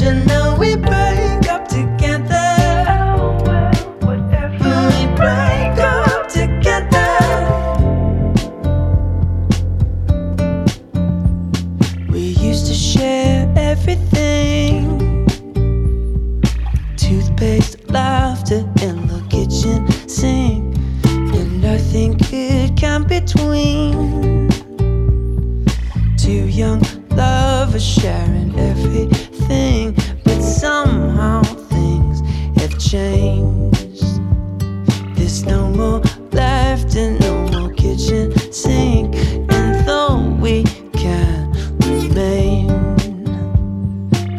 and now we break up together. We break up together. We used to share everything: toothpaste, laughter, in the kitchen sink, and nothing could come between two young lovers sharing